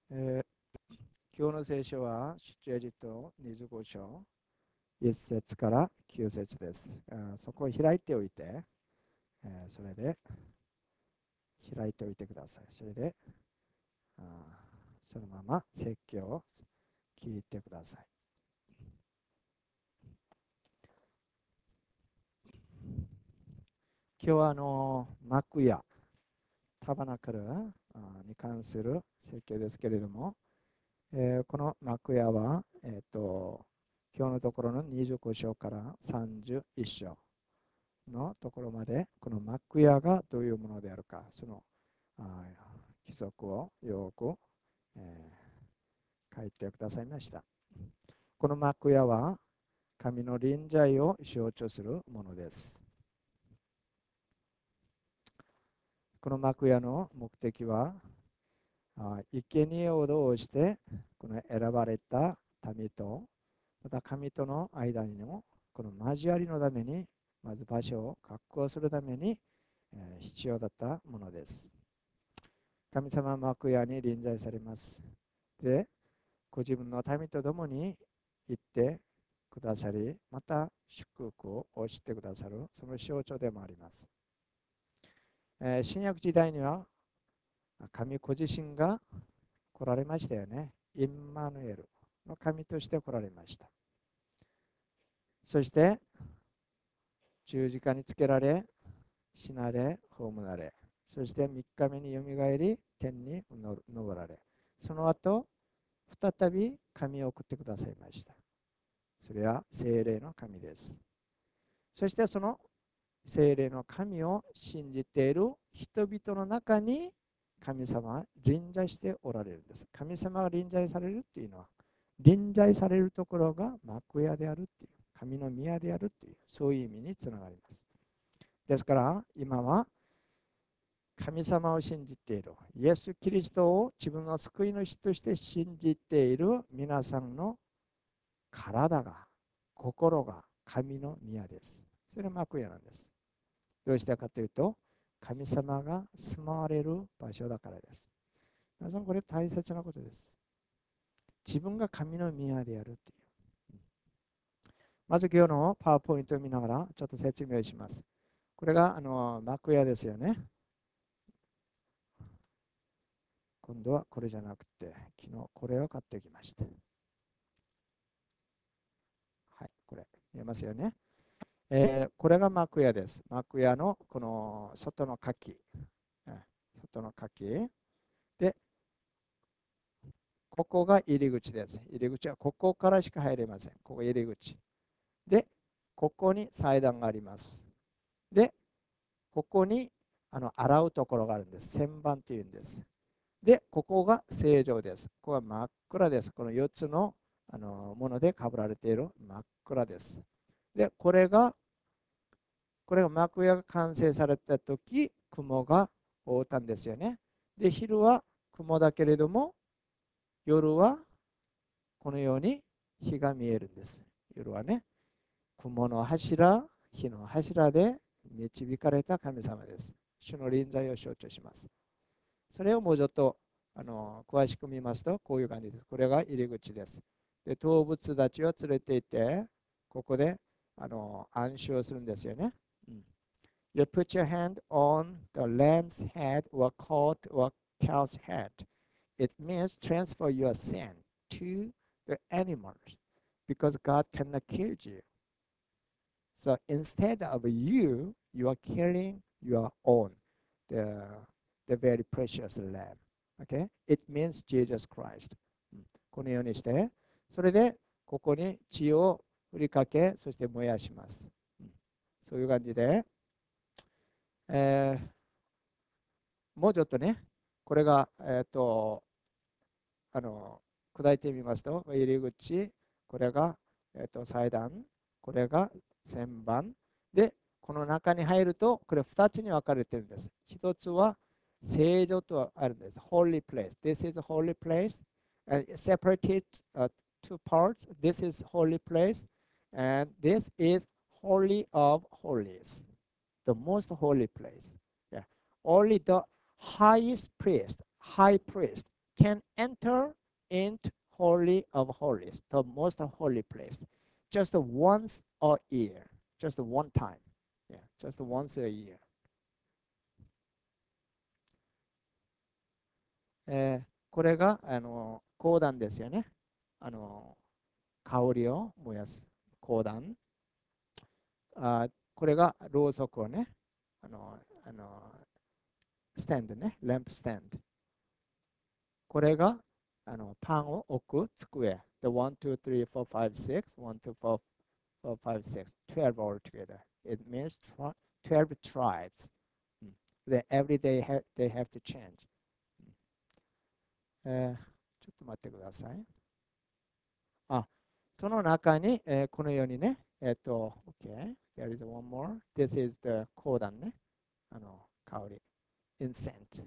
えー今日の聖書は出エジプト25章1節から9節です。そこを開いておいて、それで開いておいてください。それでそのまま説教を聞いてください。今日は幕屋タバナクルに関する説教ですけれども、この幕屋は、今日のところの25章から31章のところまで、この幕屋がどういうものであるか、その規則をよく、書いてくださいました。この幕屋は神の臨在を象徴するものです。この幕屋の目的は、生贄を通してこの選ばれた民とまた神との間にのこの交わりのために、まず場所を確保するために、必要だったものです。神様は幕屋に臨在されます。で、ご自分の民と共に行ってくださり、また祝福を押してくださる、その象徴でもあります。新約時代には神ご自身が来られましたよね。インマヌエルの神として来られました。そして十字架につけられ、死なれ、葬られ、そして3日目によみがえり、天に昇られ、その後、再び神を送ってくださいました。それは聖霊の神です。そしてその聖霊の神を信じている人々の中に神様は臨在しておられるんです。神様が臨在されるっていうのは、臨在されるところが幕屋であるっていう、神の宮であるっていう、そういう意味につながります。ですから今は神様を信じている、イエス・キリストを自分の救い主として信じている皆さんの体が、心が神の宮です。それは幕屋なんです。どうしてかというと、神様が住まわれる場所だからです。皆さん、これ大切なことです。自分が神の宮であるっていう。まず今日のパワーポイントを見ながらちょっと説明します。これが幕屋ですよね。今度はこれじゃなくて、昨日これを買ってきました。はい、これ見えますよね。これが幕屋です。幕屋のこの外の柿。外の柿。で、ここが入り口です。入り口はここからしか入れません。ここ入り口。で、ここに祭壇があります。で、ここに洗うところがあるんです。旋盤っていうんです。で、ここが正常です。ここは真っ暗です。この4つのものでかぶられている真っ暗です。で、これが幕屋が完成された時、雲が覆ったんですよね。で、昼は雲だけれども、夜はこのように日が見えるんです。夜はね、雲の柱、火の柱で導かれた神様です。主の臨在を象徴します。それをもうちょっと詳しく見ますと、こういう感じです。これが入り口です。で、動物たちを連れていて、ここで暗唱をするんですよね。You put your hand on the lamb's head or coat or cow's head. It means transfer your sin to the animals because God cannot kill you. So instead of you, you are killing your own, the, the very precious lamb. Okay? It means Jesus Christ. このようにして、それでここに血を振りかけ、そして燃やします。そういう感じで、えーもうちょっとね、これが、砕いてみますと、入り口、これが、祭壇、これが旋盤で、この中に入ると、これ2つに分かれているんです。1つは聖女とあるんです。Holy place. This is a holy place. Separated two parts. This is holy place. And this is holy of holies. The most holy place. Yeah. Only the highest priest, high priest can enter into Holy of Holies, the most holy place, just once a year, just one time. Yeah, just once a year. これが香壇ですよね。香りを燃やす香壇。これがろうそくをね、スタンドね、ランプスタンド。これがパンを置く机。The 1, 2, 3, 4, 5, 6, 1, 2, 4, 4, 5, 6, 12 altogether. It means 12 tribes. Then every day they have to change. ちょっと待ってください。その中に、このようにね、OK, there is one more. This is the 香壇ね。香り。incense。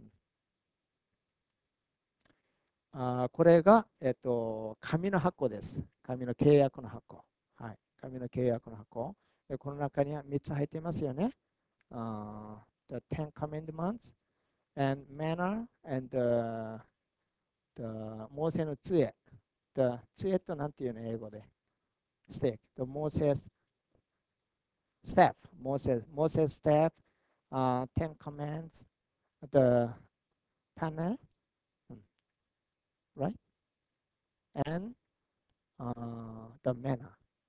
これが、紙の箱です。紙の契約の箱。はい、紙の契約の箱。この中には3つ入っていますよね。The Ten Commandments and manner and the モーセの杖。The 杖となんていうの英語で。Stick. The Moses staff. Moses staff. Ten Commands. The panel. Right? And the manner.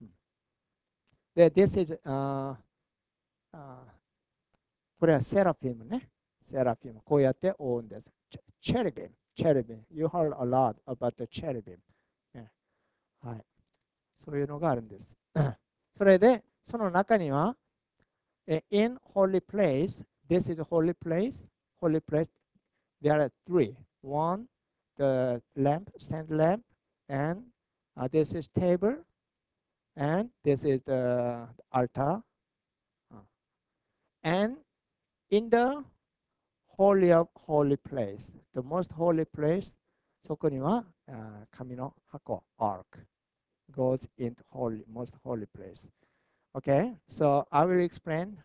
This is これはセラフィムね。セラフィム。こうやって覆うんです。チェルビム。チェルビム。You heard a lot about the cherubim. はい。そういうのがあるんです。それで、その中には、in holy place, this is a holy place, holy place, there are three. One, the lamp, stand lamp, and this is table, and this is the altar. And in the holy of holy place, the most holy place, そこには紙の箱、ark, goes into holy, most holy place. Okay, so I will explain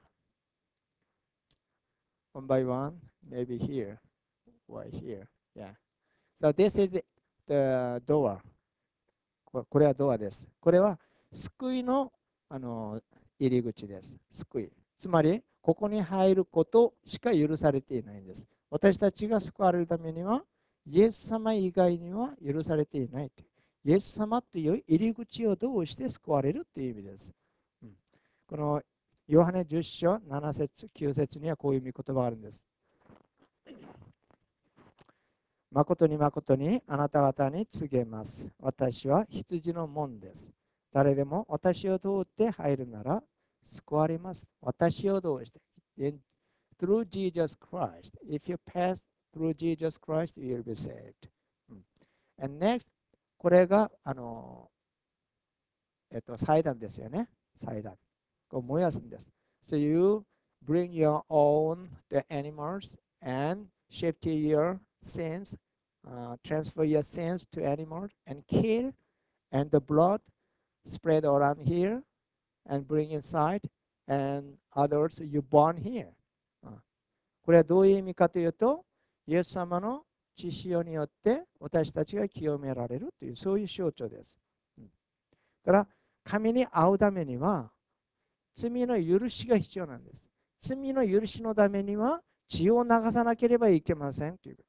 one by one, maybe here, right here. Yeah. So this is the door. これはドアです。これは救いの、入り口です。救い。つまり、ここに入ることしか許されていないんです。私たちが救われるためには、イエス様以外には許されていないという。イエス様という入り口をどうして救われるという意味です。このヨハネ10章7節9節にはこういう見言葉があるんです。誠に誠にあなた方に告げます。私は羊の門です。誰でも私を通って入るなら救われます。私を通して。Through Jesus Christ. If you pass through Jesus Christ, you will be saved. And next, これが祭壇ですよね。祭壇。こう燃やすんです。So you bring your own the animals and shift your sins, transfer your sins to animals and kill, and the blood spread around here and bring inside, and others you burn here. これはどういう意味かというと、イエス様の血潮によって私たちが清められるというそういう象徴です。だから神に会うためには罪の許しが必要なんです。罪の許しのためには血を流さなければいけませんという。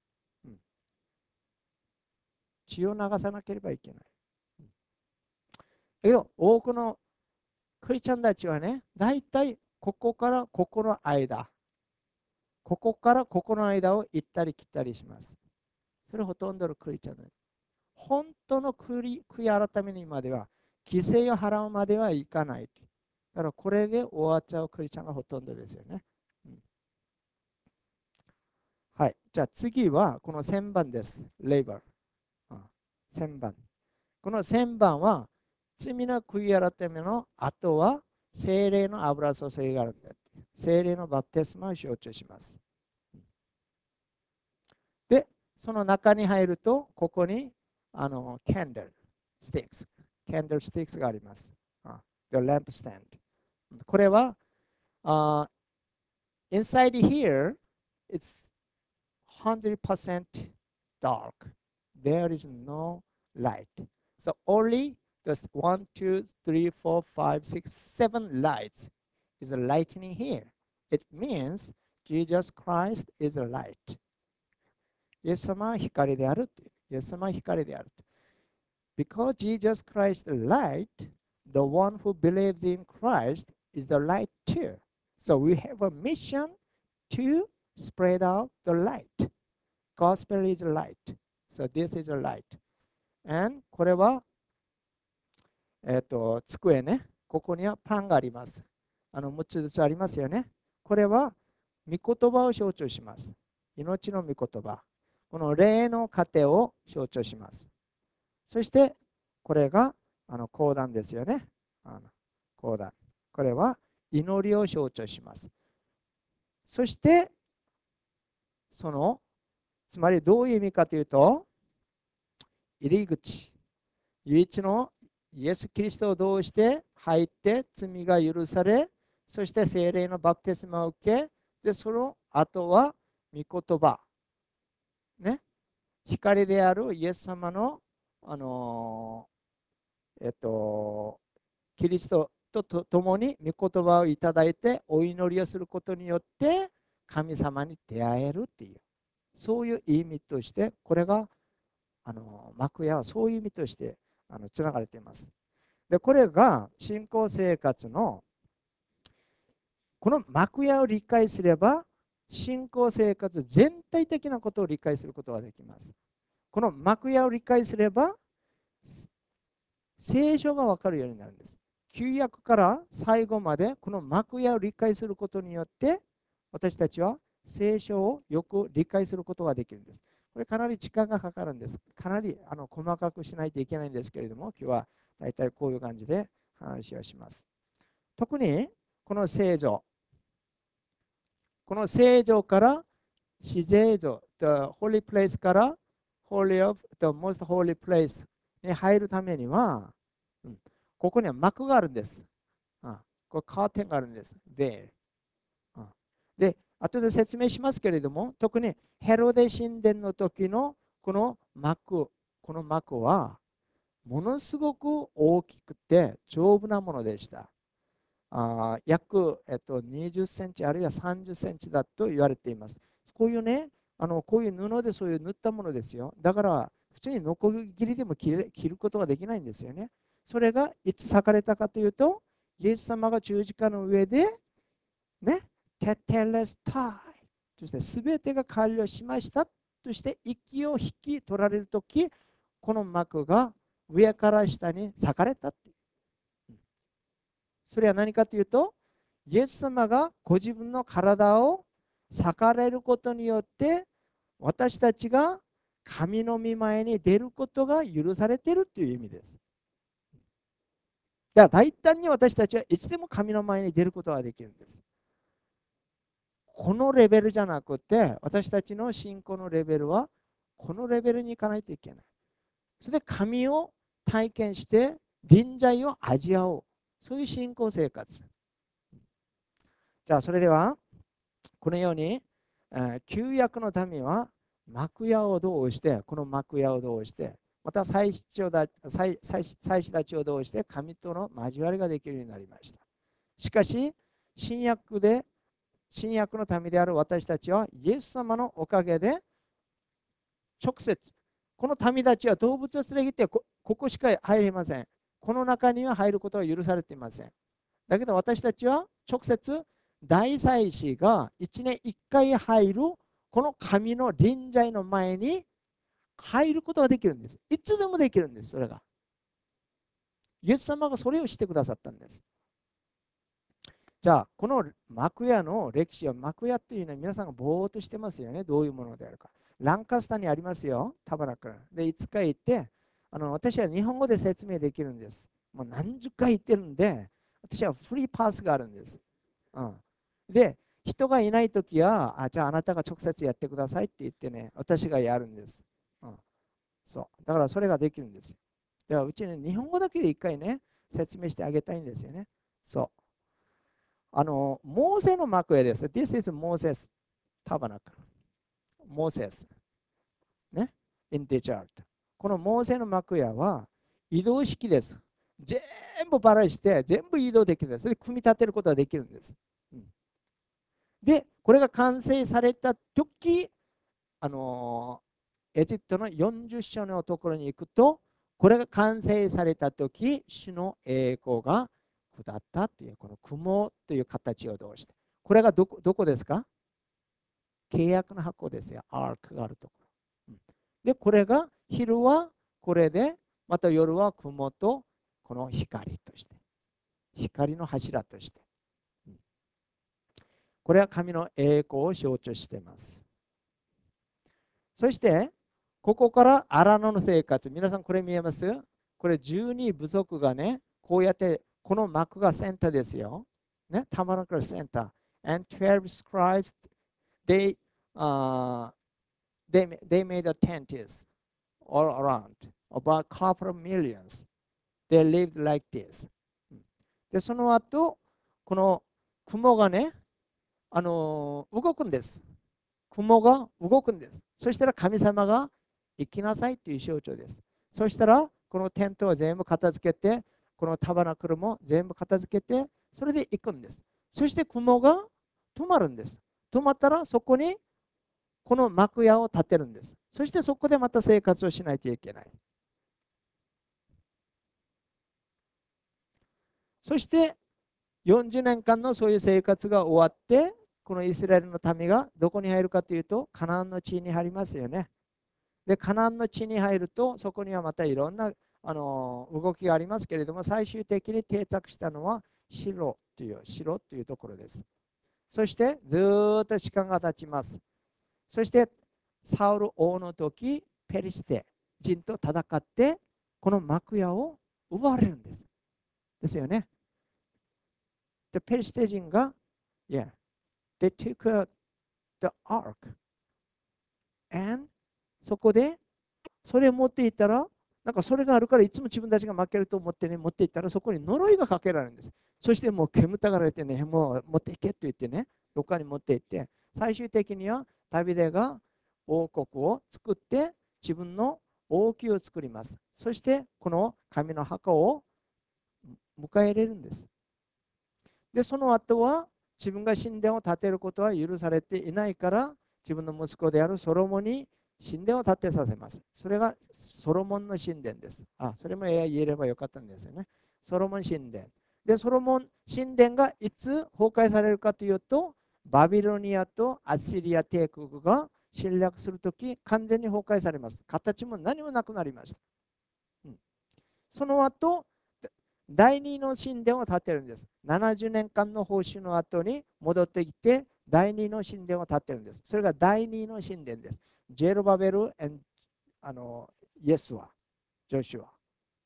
血を流さなければいけない。だけど多くのクリスチャンたちはね、だいたいここからここの間、ここからここの間を行ったり来たりします。それほとんどのクリスチャンです。本当の悔い改めにまでは、犠牲を払うまではいかない。だからこれで終わっちゃうクリスチャンがほとんどですよね。はい。じゃあ次はこの1000番です。レイバー。1000番。この1000番は罪の悔い改めの後は聖霊の油注ぎがあるんだ。聖霊のバプテスマを象徴します。で、その中に入ると、ここにキャンドルスティックス、キャンドルスティックスがあります。The lamp stand。これは、inside here, it's 100% dark. There is no light. So only the 1, 2, 3, 4, 5, 6, 7 lights is lightning here. It means Jesus Christ is a light. イエス様は光であるっていう。イエス様は光である。Because Jesus Christ is light, the one who believes in Christ is the light too. So we have a mission to spread out the light. Gospel is light. So this is a light. And これは、机ね。ここにはパンがあります。6つずつありますよね。これは御言葉を象徴します。命の御言葉。この霊の糧を象徴します。そしてこれが講談ですよね。講談。これは祈りを象徴します。そしてつまりどういう意味かというと、入り口、唯一のイエス・キリストを通して入って罪が許され、そして聖霊のバプテスマを受け、でその後は御言葉、ね、光であるイエス様の、キリストと共に御言葉をいただいてお祈りをすることによって神様に出会えるっていう、そういう意味として、これが幕屋はそういう意味としてつながれています。でこれが信仰生活のこの幕屋を理解すれば、信仰生活全体的なことを理解することができます。この幕屋を理解すれば聖書が分かるようになるんです。旧約から最後までこの幕屋を理解することによって私たちは聖書をよく理解することができるんです。これかなり時間がかかるんです。かなり細かくしないといけないんですけれども、今日はだいたいこういう感じで話をします。特にこの聖女、この聖女から至聖所、the holy place から holy of the most holy place に入るためには、ここには幕があるんです。これカーテンがあるんです。で、後で説明しますけれども、特にヘロデ神殿の時のこの幕はものすごく大きくて丈夫なものでした。約、20センチあるいは30センチだと言われています。こういうね、こういう布でそういう塗ったものですよ。だから普通にノコギリでも切ることができないんですよね。それがいつ裂かれたかというと、イエス様が十字架の上でね、テテレスタイとして全てが完了しましたとして息を引き取られるとき、この幕が上から下に裂かれた。それは何かというと、イエス様がご自分の体を裂かれることによって私たちが神の御前に出ることが許されているという意味です。だから大胆に私たちはいつでも神の前に出ることができるんです。このレベルじゃなくて、私たちの信仰のレベルはこのレベルに行かないといけない。それで神を体験して臨在を味わおう、そういう信仰生活。じゃあそれではこのように、旧約の民は幕屋をどうして、この幕屋をどうして、また祭司たちをどうして神との交わりができるようになりました。しかし新約の民である私たちはイエス様のおかげで直接、この民たちは動物を連れてここしか入れません。この中には入ることは許されていません。だけど私たちは直接大祭司が1年1回入るこの神の臨在の前に入ることができるんです。いつでもできるんです。それがイエス様がそれをしてくださったんです。じゃあこの幕屋の歴史は、幕屋っていうのは皆さんがぼーっとしてますよね。どういうものであるか。ランカスターにありますよ、タバラクルで。いつか行って私は日本語で説明できるんです。もう何十回行ってるんで、私はフリーパスがあるんです。で人がいないときはじゃああなたが直接やってくださいって言ってね、私がやるんです。そうだからそれができるんです。ではうちに日本語だけで一回ね説明してあげたいんですよね。モーセの幕屋です。This is Moses Tabernacle。モーセス。ね。 in desert。このモーセの幕屋は移動式です。全部バラして全部移動できるんです。それで組み立てることができるんです。で、これが完成された時、エジプトの40章のところに行くと、これが完成された時、主の栄光が下ったという、この雲という形を通して。これがどこですか？契約の箱ですよ。アークがあるところ。で、これが昼はこれで、また夜は雲とこの光として。光の柱として。これは神の栄光を象徴しています。そして、ここから荒野の生活。皆さんこれ見えます？これ12部族がね、こうやってこの幕がセンターですよ。ね、タマナクルセンター。And 12 scribes, they, uh, they made a tent all around. About a couple of millions. They lived like this. で、その後、この雲がね、動くんです。雲が動くんです。そしたら神様が行きなさいという象徴です。そしたらこのテントを全部片付けて、このタバナクルも全部片付けて、それで行くんです。そして雲が止まるんです。止まったらそこにこの幕屋を建てるんです。そしてそこでまた生活をしないといけない。そして40年間のそういう生活が終わって、このイスラエルの民がどこに入るかというと、カナンの地に入りますよね。で、カナンの地に入ると、そこにはまたいろんな動きがありますけれども、最終的に定着したのはシロというところです。そしてずっと時間が経ちます。そしてサウル王の時、ペリシテ人と戦って、この幕屋を奪われるんです。ですよね。で、ペリシテ人が、Yeah, they took the ark. And そこでそれを持っていったら、なんかそれがあるからいつも自分たちが負けると思ってね、持っていったらそこに呪いがかけられるんです。そしてもう煙たがられてね、もう持っていけと言ってね、どっかに持っていって、最終的にはダビデが王国を作って自分の王宮を作ります。そしてこの神の墓を迎え入れるんです。で、その後は自分が神殿を建てることは許されていないから、自分の息子であるソロモンに神殿を建てさせます。それがソロモンの神殿です。それも言えればよかったんですよね。ソロモン神殿。で、ソロモン神殿がいつ崩壊されるかというと、バビロニアとアッシリア帝国が侵略するとき、完全に崩壊されます。形も何もなくなりました。その後、第二の神殿を建てるんです。70年間の報酬の後に戻ってきて、第二の神殿を建てるんです。それが第二の神殿です。ジェルバベル、イエスは、ジョシュア。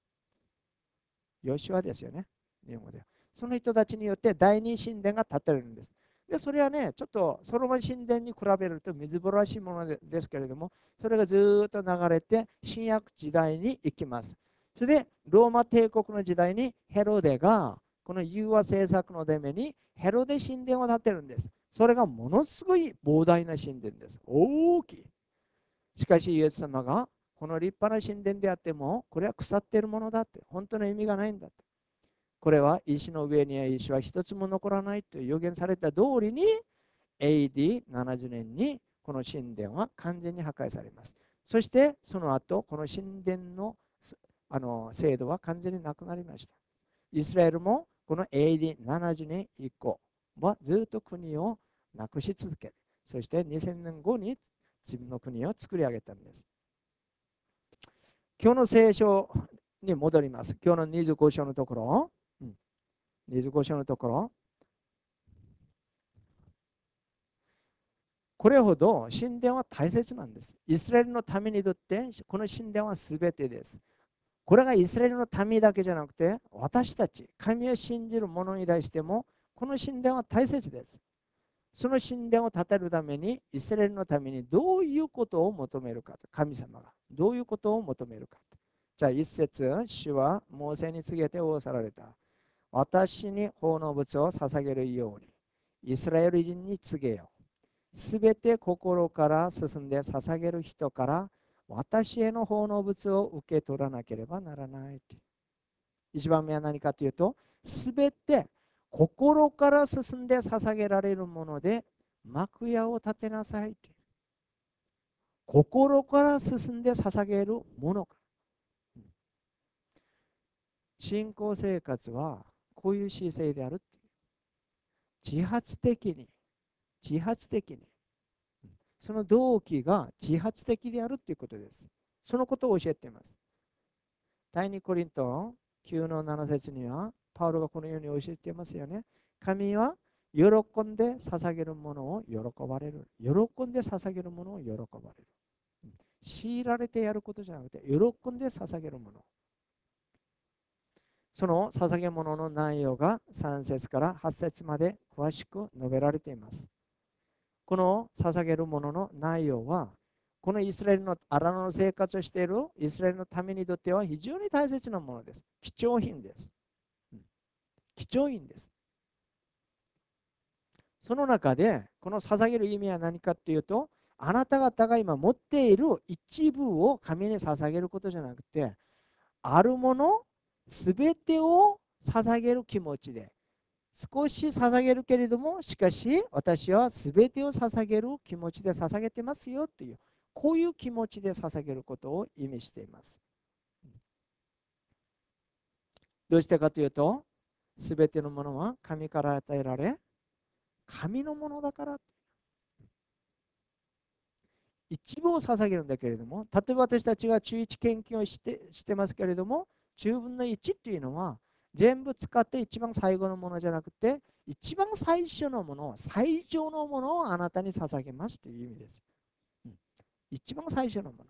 ヨシュアですよね、日本語で。その人たちによって第二神殿が建てるんです。で、それはね、ちょっとソロモン神殿に比べると水ぼらしいものですけれども、それがずっと流れて、新約時代に行きます。それで、ローマ帝国の時代にヘロデが、この融和政策のためにヘロデ神殿を建てるんです。それがものすごい膨大な神殿です。大きい。しかし、イエス様が、この立派な神殿であっても、これは腐っているものだって、本当の意味がないんだって。これは石の上には石は一つも残らないと予言された通りに、AD70 年にこの神殿は完全に破壊されます。そして、その後、この神殿の制度は完全になくなりました。イスラエルもこの AD70 年以降はずっと国をなくし続け、そして2000年後に自分の国を作り上げたんです。今日の聖書に戻ります。今日の25章のところ、25章のところ、これほど神殿は大切なんです。イスラエルのためにとってこの神殿は全てです。これがイスラエルの民だけじゃなくて、私たち、神を信じる者に対しても、この神殿は大切です。その神殿を建てるために、イスラエルのためにどういうことを求めるか、神様がどういうことを求めるか。じゃあ一節、主はモーセに告げて仰せられた。私に奉納物を捧げるように、イスラエル人に告げよう。すべて心から進んで捧げる人から私への奉納物を受け取らなければならない。一番目は何かというと、すべて心から進んで捧げられるもので幕屋を建てなさい。心から進んで捧げるものか。信仰生活はこういう姿勢であるっていう。自発的に、自発的に。その動機が自発的であるっていうことです。そのことを教えています。第2コリント9の7節には、パウロがこのように教えていますよね。神は喜んで捧げるものを喜ばれる。喜んで捧げるものを喜ばれる。強いられてやることじゃなくて、喜んで捧げるもの。その捧げ物の内容が3節から8節まで詳しく述べられています。この捧げるものの内容は、このイスラエルの荒野の生活をしているイスラエルのためにとっては非常に大切なものです。貴重品です。貴重品です。その中で、この捧げる意味は何かというと、あなた方が今持っている一部を神に捧げることじゃなくて、あるものすべてを捧げる気持ちで、少し捧げるけれども、しかし私はすべてを捧げる気持ちで捧げてますよという、こういう気持ちで捧げることを意味しています。どうしてかというと、すべてのものは神から与えられ、神のものだから。一部を捧げるんだけれども、例えば私たちが中1献金をしてますけれども、10分の1っていうのは、全部使って一番最後のものじゃなくて、一番最初のもの、最上のものをあなたに捧げますという意味です。一番最初のもの。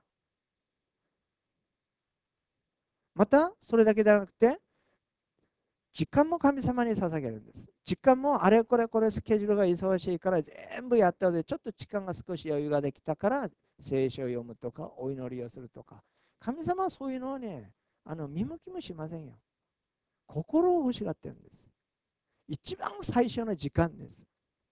また、それだけではなくて、時間も神様に捧げるんです。時間もあれこれこれスケジュールが忙しいから全部やったので、ちょっと時間が少し余裕ができたから聖書を読むとかお祈りをするとか。神様はそういうのをね、見向きもしませんよ。心を欲しがってるんです。一番最初の時間です。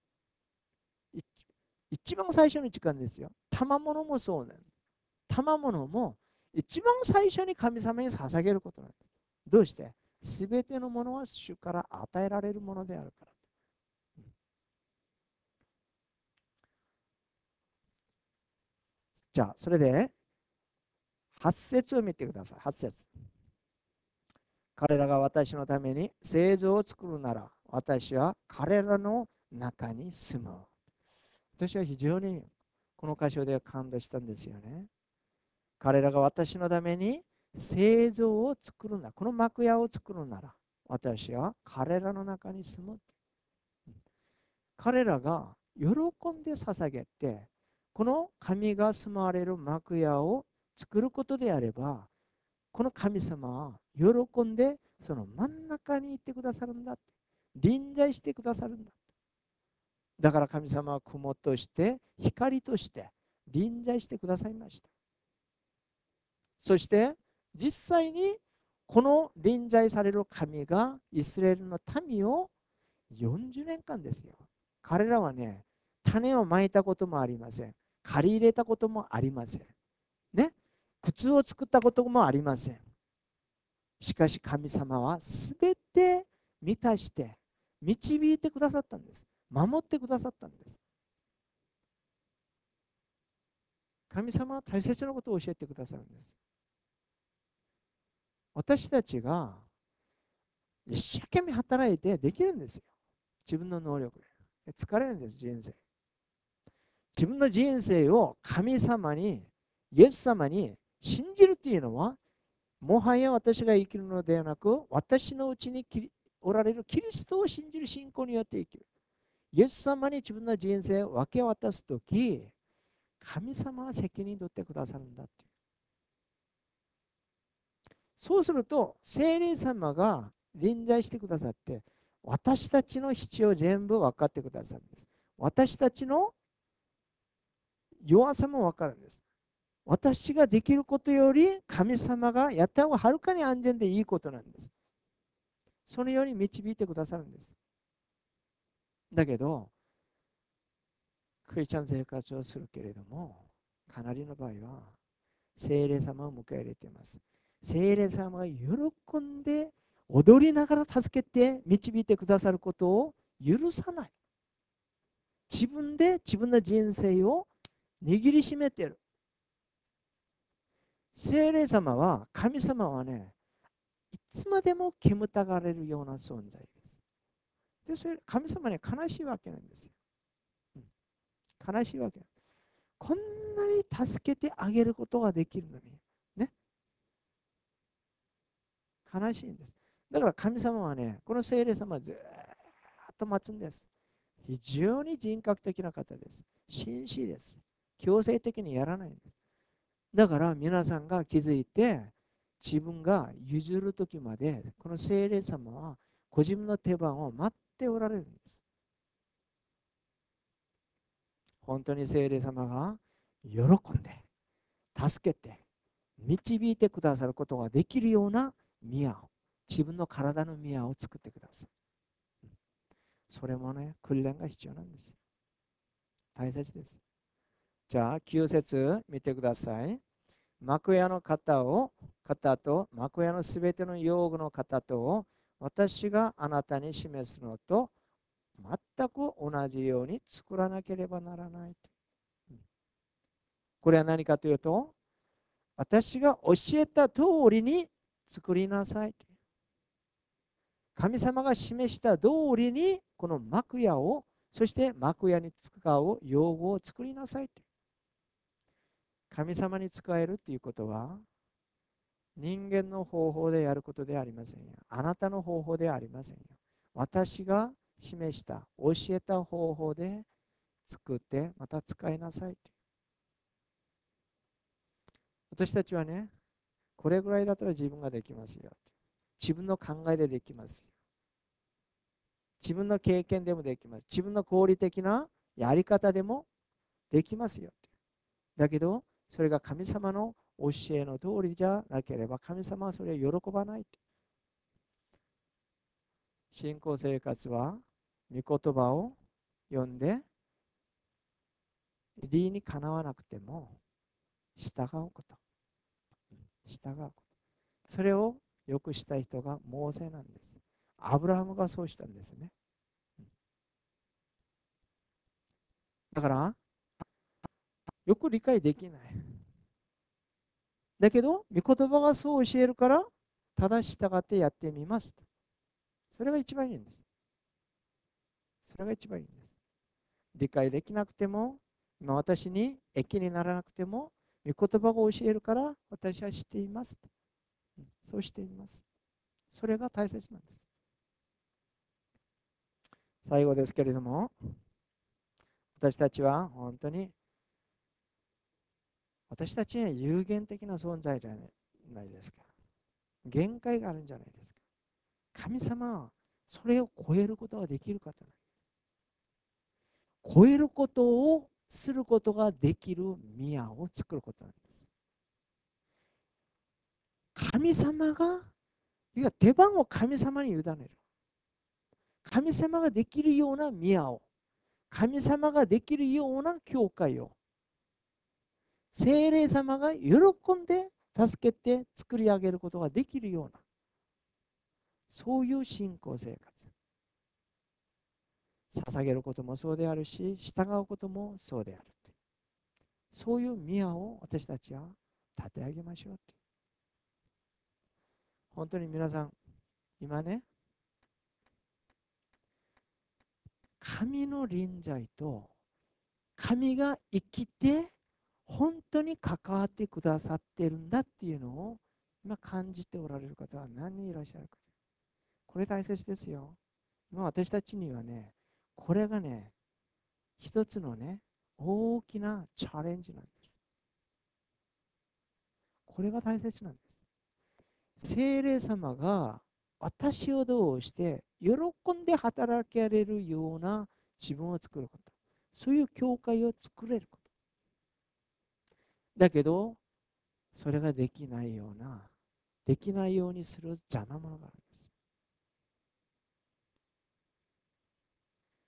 一番最初の時間ですよ。賜物もそうなんです。賜物も一番最初に神様に捧げることなんです。どうして？すべてのものは主から与えられるものであるから。じゃあ、それで8節を見てください。8節。彼らが私のために聖像を作るなら、私は彼らの中に住む。私は非常にこの箇所で感動したんですよね。彼らが私のために聖像を作るなら、この幕屋を作るなら、私は彼らの中に住む。彼らが喜んで捧げて、この神が住まわれる幕屋を作ることであれば、この神様は喜んでその真ん中にいてくださるんだ。臨在してくださるんだ。だから神様は雲として光として臨在してくださいました。そして実際にこの臨在される神がイスラエルの民を40年間ですよ。彼らはね、種をまいたこともありません。借り入れたこともありません。ね。靴を作ったこともありません。しかし神様はすべて満たして導いてくださったんです。守ってくださったんです。神様は大切なことを教えてくださるんです。私たちが一生懸命働いてできるんですよ。自分の能力で。疲れるんです、人生。自分の人生を神様に、イエス様に信じるっていうのは、もはや私が生きるのではなく、私のうちにおられるキリストを信じる信仰によって生きる。イエス様に自分の人生を分け渡すとき、神様は責任取ってくださるんだっていう。そうすると、聖霊様が臨在してくださって、私たちの必要全部分かってくださるんです。私たちの弱さも分かるんです。私ができることより神様がやった方がはるかに安全でいいことなんです。そのように導いてくださるんです。だけど、クリスチャン生活をするけれども、かなりの場合は、 聖霊様を迎え入れています。聖霊様が喜んで踊りながら助けて導いてくださることを許さない。自分で自分の人生を握りしめている。聖霊様は、神様はね、いつまでも煙たがれるような存在です。で、それ神様に悲しいわけなんですよ。悲しいわけ。こんなに助けてあげることができるのに、ね、悲しいんです。だから神様はね、この聖霊様はずっと待つんです。非常に人格的な方です。紳士です。強制的にやらないんです。だから皆さんが気づいて、自分が譲る時まで、この聖霊様はご自分の手番を待っておられるんです。本当に聖霊様が喜んで、助けて、導いてくださることができるような宮を、自分の体の宮を作ってください。それもね、訓練が必要なんです。大切です。じゃあ、9節見てください。幕屋の方と幕屋のすべての用具の方とを私があなたに示すのと全く同じように作らなければならない。これは何かというと、私が教えた通りに作りなさい。神様が示した通りにこの幕屋を、そして幕屋に使う用具を作りなさい。神様に使えるということは、人間の方法でやることではありませんよ。あなたの方法ではありませんよ。私が示した、教えた方法で作って、また使いなさい。私たちはね、これぐらいだったら自分ができますよ。自分の考えでできますよ。自分の経験でもできます。自分の合理的なやり方でもできますよ。だけど、それが神様の教えの通りじゃなければ、神様はそれを喜ばない。信仰生活は、御言葉を読んで、理にかなわなくても、従うこと。従うこと。それをよくした人がモーセなんです。アブラハムがそうしたんですね。だから、よく理解できない。だけど、御言葉がそう教えるから、ただ従ってやってみます。それが一番いいんです。それが一番いいんです。理解できなくても、今私に益にならなくても、御言葉が教えるから私は知っています。そうしています。それが大切なんです。最後ですけれども、私たちは本当に、私たちは有限的な存在じゃないですか。限界があるんじゃないですか。神様はそれを超えることができる方なんです。超えることをすることができる宮を作ることなんです。神様が、いや出番を神様に委ねる。神様ができるような宮を、神様ができるような教会を、聖霊様が喜んで助けて作り上げることができるような、そういう信仰生活。捧げることもそうであるし、従うこともそうである。そういう宮を私たちは立て上げましょう。本当に皆さん、今ね、神の臨在と神が生きて本当に関わってくださっているんだっていうのを今感じておられる方は何人いらっしゃるか。これ大切ですよ。今私たちにはね、これがね、一つのね、大きなチャレンジなんです。これが大切なんです。聖霊様が私をどうして喜んで働けられるような自分を作ること。そういう教会を作れること。だけど、それができないような、できないようにする邪魔者があるんです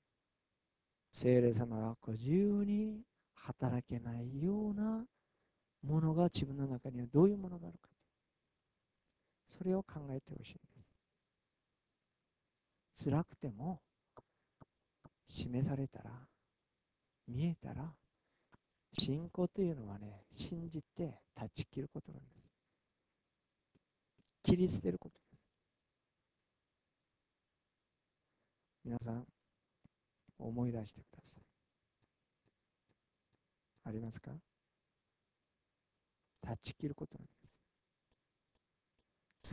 。聖霊様がご自由に働けないようなものが自分の中にはどういうものがあるか、それを考えてほしいんです。辛くても示されたら、見えたら、信仰というのはね、信じて断ち切ることなんです。切り捨てることです。皆さん、思い出してください。ありますか？断ち切ることなんです。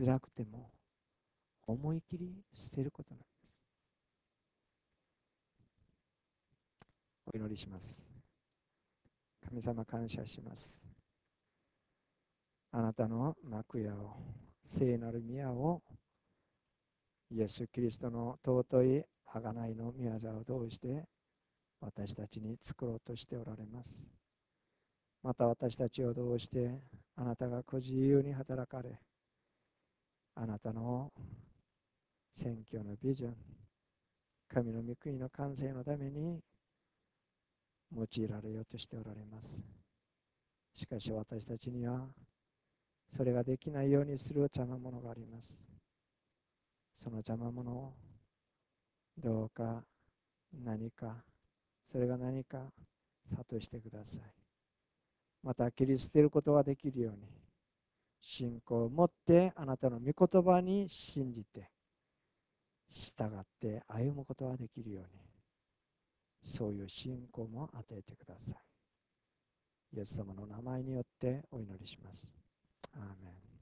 辛くても思い切り捨てることなんです。お祈りします。神様、感謝します。あなたの幕屋を、聖なる宮を、イエス・キリストの尊い贖いの宮座を通して私たちに作ろうとしておられます。また私たちを通してあなたがご自由に働かれ、あなたの宣教のビジョン、神の御国の完成のために用いられようとしておられます。しかし私たちにはそれができないようにする邪魔者があります。その邪魔者をどうか何か、それが何か諭してください。また切り捨てることができるように、信仰を持ってあなたの御言葉に信じて従って歩むことができるように、そういう信仰も与えてください。イエス様の名前によってお祈りします。アーメン。